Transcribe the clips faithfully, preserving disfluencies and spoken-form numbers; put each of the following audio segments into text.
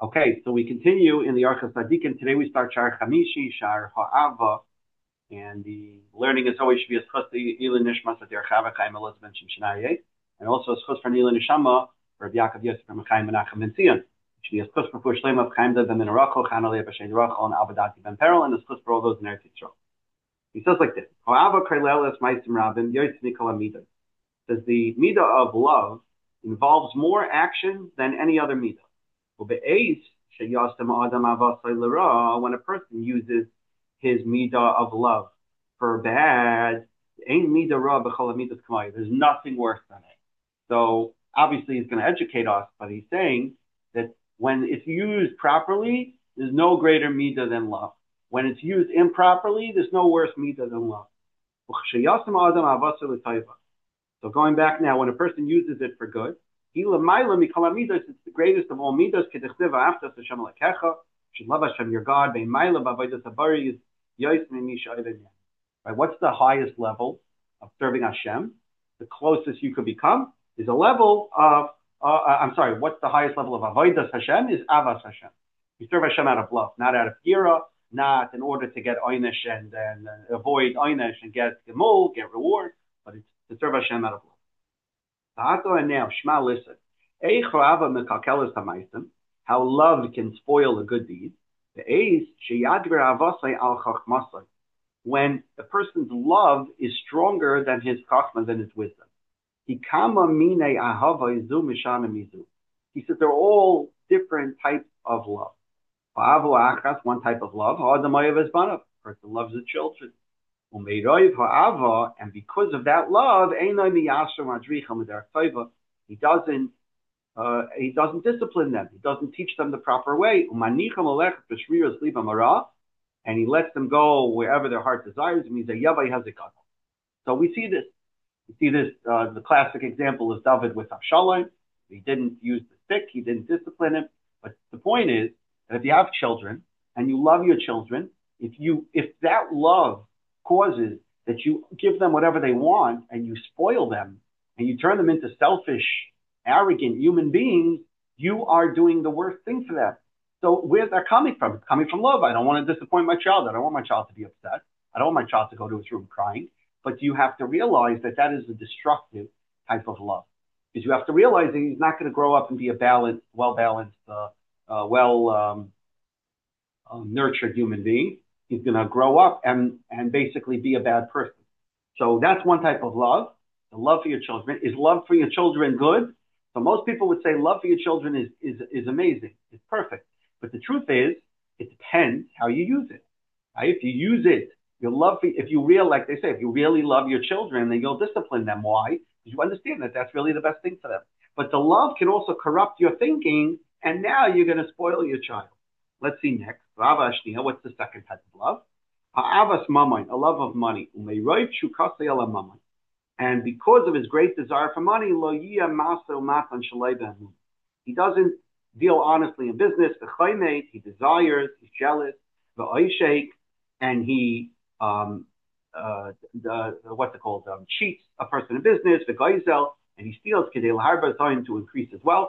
Okay, so we continue in the Archas Tzadikim. Today we start Shar Chamishi, Shar Ha'ava, and the learning is always should be a schus to Ilan Nishmas at their Chava Chaim Elizabeth Shimshanaye, and also a schus for Ilan Nishama for Yaakov Yosef from Chaim Menachem Ben Zion. It should be a schus for Fush Shlema of Chaim Ben Minarachel, Chanalei B'Shem Rachel, and Abadati Ben Perel, and a schus for all those in Eretz Yisrael. He says like this: Ha'ava Kreileles Maisim Rabim Yoytz Nikol Midah. Says the midah of love involves more action than any other midah. When a person uses his midah of love for bad, there's nothing worse than it. So obviously he's going to educate us, but he's saying that when it's used properly, there's no greater midah than love. When it's used improperly, there's no worse midah than love. So going back now, when a person uses it for good, it's the greatest of all midas. Should love Hashem your God. Right? What's the highest level of serving Hashem? The closest you could become is a level of, uh, I'm sorry, what's the highest level of avodas Hashem? Is avas Hashem. You serve Hashem out of love, not out of gira, not in order to get einish and, and uh, avoid einish and get gemul, get reward, but it's to serve Hashem out of love. And now, Shema, listen. How love can spoil a good deed. When a person's love is stronger than his chachma, than his wisdom. He said they're all different types of love. One type of love. A person loves his children. And because of that love, he doesn't uh, he doesn't discipline them. He doesn't teach them the proper way. And he lets them go wherever their heart desires. It means that Yavai has a cut. So we see this. We see this. Uh, the classic example is David with Avshalom. He didn't use the stick. He didn't discipline him. But the point is that if you have children and you love your children, if you if that love causes that you give them whatever they want and you spoil them and you turn them into selfish, arrogant human beings, you are doing the worst thing for them. So where's that coming from? It's coming from love. I don't want to disappoint my child. I don't want my child to be upset. I don't want my child to go to his room crying. But you have to realize that that is a destructive type of love. Because you have to realize that he's not going to grow up and be a balanced, well-balanced, uh, uh, well um, uh, nurtured human being. He's going to grow up and, and basically be a bad person. So that's one type of love. The love for your children. Is love for your children good? So most people would say love for your children is, is, is amazing. It's perfect. But the truth is, it depends how you use it. Right? If you use it, your love for, if you real, like they say, if you really love your children, then you'll discipline them. Why? Because you understand that that's really the best thing for them. But the love can also corrupt your thinking, and now you're going to spoil your child. Let's see next. Rava Ashniya, what's the second type of love? Ha'avas mamayin, a love of money. And because of his great desire for money, lo yiyah maso matan shalei b'hu. He doesn't deal honestly in business. He desires, he's jealous, and he um, uh, the, what's it called? Um, cheats a person in business, and he steals to increase his wealth.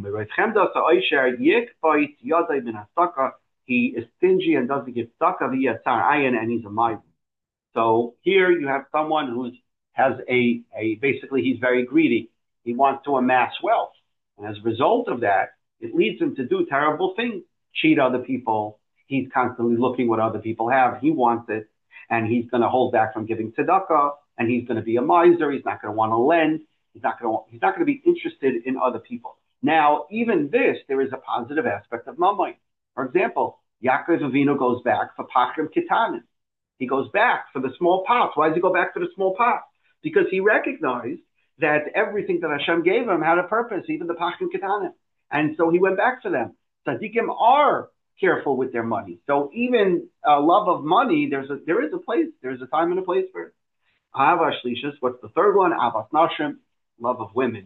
He is stingy and doesn't give tzedakah, and he's a miser. So here you have someone who has a, a basically he's very greedy. He wants to amass wealth, and as a result of that, it leads him to do terrible things, cheat other people. He's constantly looking what other people have. He wants it, and he's going to hold back from giving tzedakah, and he's going to be a miser. He's not going to want to lend. He's not going to. He's not going to be interested in other people. Now, even this, there is a positive aspect of mammon. For example, Yaakov Avinu goes back for pachim kitanim. He goes back for the small pots. Why does he go back for the small pots? Because he recognized that everything that Hashem gave him had a purpose, even the pachim kitanim. And so he went back for them. Tzadikim are careful with their money. So even uh, love of money, there's a there is a place, there's a time and a place for it. Ahava shlishus, what's the third one? Avas nashim, love of women.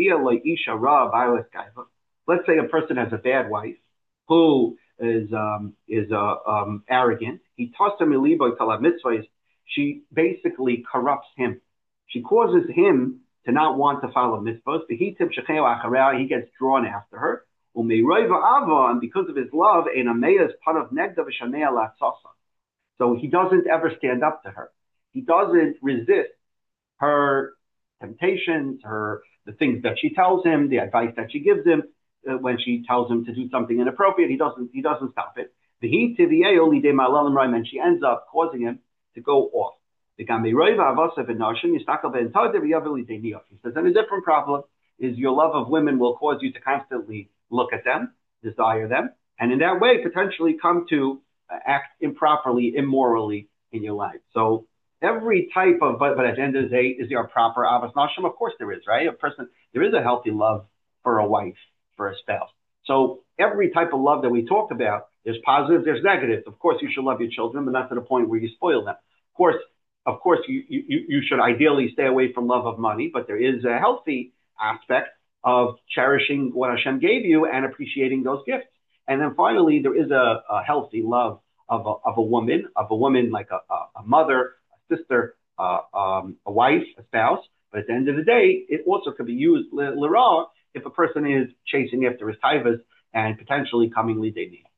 Let's say a person has a bad wife who is um, is uh, um, arrogant. He She basically corrupts him. She causes him to not want to follow mitzvahs. He gets drawn after her. And because of his love, so he doesn't ever stand up to her. He doesn't resist her temptations, her the things that she tells him, the advice that she gives him. Uh, when she tells him to do something inappropriate, he doesn't he doesn't stop it. The heat to the and she ends up causing him to go off. He says, and a different problem is your love of women will cause you to constantly look at them, desire them, and in that way potentially come to uh, act improperly, immorally in your life. So every type of, but, but at the end of the day, is there a proper avos nashim? Of course there is, right? A person, there is a healthy love for a wife, for a spouse. So every type of love that we talked about, there's positives, there's negatives. Of course, you should love your children, but not to the point where you spoil them. Of course, of course, you, you, you should ideally stay away from love of money, but there is a healthy aspect of cherishing what Hashem gave you and appreciating those gifts. And then finally, there is a, a healthy love of a, of a woman, of a woman like a, a, a mother, a sister, uh, um, a wife, a spouse. But at the end of the day, it also could be used l'ra if a person is chasing after his taivas and potentially coming lidei.